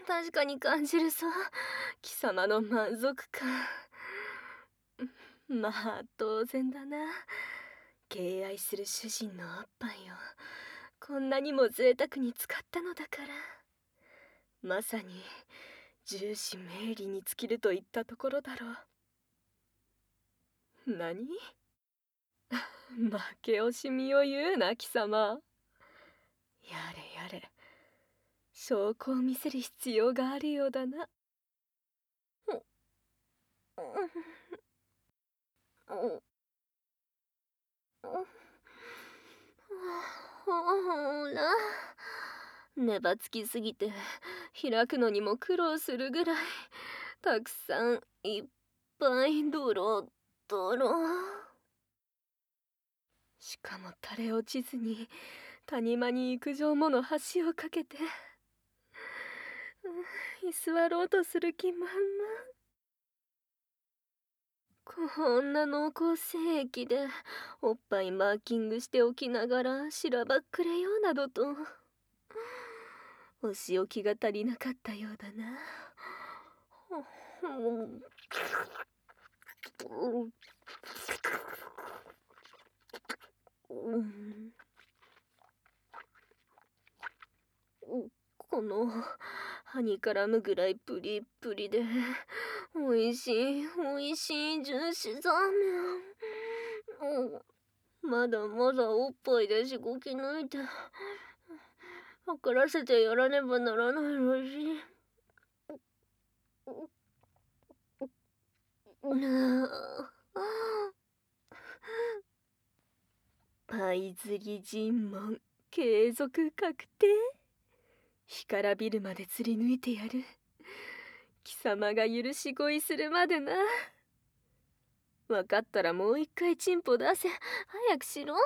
確かに感じるさ、貴様の満足感。まあ当然だな。敬愛する主人のおっぱいをこんなにも贅沢に使ったのだから、まさに重視明理に尽きるといったところだろう。何？負け惜しみを言うな貴様。やれやれ、証拠を見せる必要があるようだな。ほら、粘つきすぎて開くのにも苦労するぐらいたくさんいっぱいドロドロ。しかも垂れ落ちずに谷間に幾畳もの橋をかけて、居座ろうとする気満々。こんな濃厚精液でおっぱいマーキングしておきながらしらばっくれようなどと、お仕置きが足りなかったようだな。この歯に絡むぐらいプリップリでおいしいおいしいジューシーザーメン。まだまだおっぱいでしごき抜いて測らせてやらねばならないらしい。パイ釣り尋問継続確定。干からびるまで釣り抜いてやる。貴様が許し乞いするまでな。分かったらもう一回チンポ出せ。早くしろ。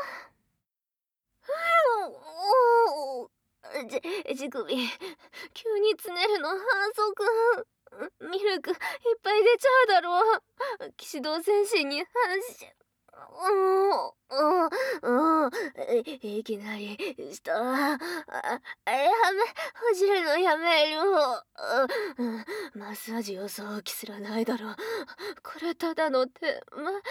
乳首急につねるの反則。ミルクいっぱい出ちゃうだろう。騎士道戦士に反し。いきなりした。やほじるのやめる。マッサージ予想気すらないだろ。これただの手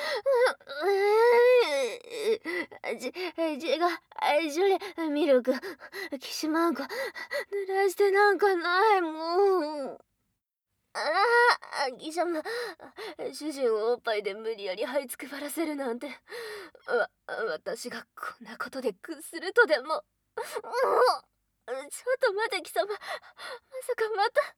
血がジュレミルクきしまんこ濡らしてなんかないもん。貴様、主人をおっぱいで無理やり這いつくばらせるなんて、私がこんなことで屈するとでも。ちょっと待て貴様、まさかまた。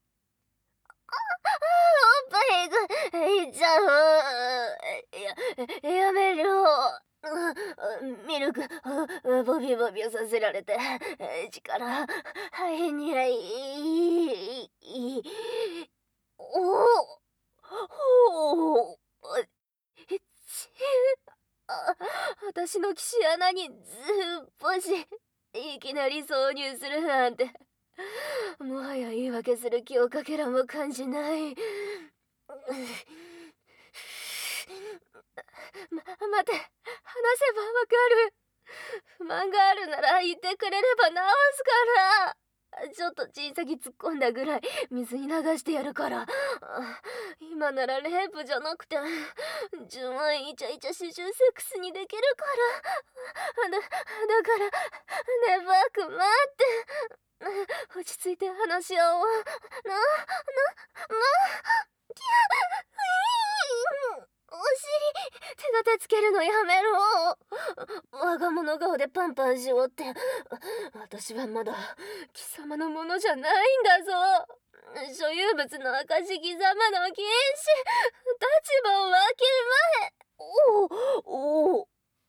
おっぱいがいっちゃう。やめろ。ミルクボビボビさせられて力肺にお私の岸穴にずっぽしいきなり挿入するなんて、もはや言い訳する気をかけらも感じない。待て、話せばわかる。不満があるなら言ってくれれば直すから。ちょっと小さき突っ込んだぐらい水に流してやるから。今ならレイプじゃなくて純愛イチャイチャ始終セックスにできるから。だからねばく待って。落ち着いて話し合おう。お尻手が手つけるのやめろ。我が物顔でパンパンしようって。私はまだ貴様のものじゃないんだぞ。所有物の証貴様の禁止。立場をわきまえ。お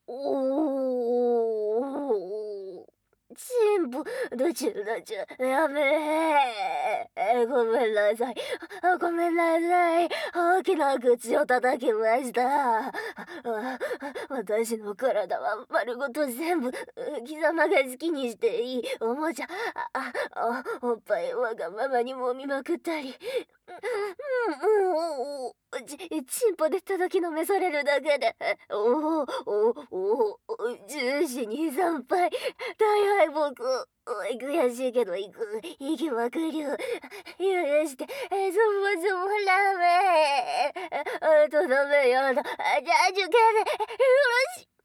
チンポどちゅやめごめんなさい。ごめんなさい。大きな口を叩きました。私の体は丸ごと全部貴様が好きにしていいおもちゃ。おっぱいわがままに揉みまくったり、チンポで叩きのめされるだけでジューシーに惨敗大敗北。 悔しいけど行く。行きまくるよ。許して、そもそもダメ。とダメよ。じゃあ受験で、よろし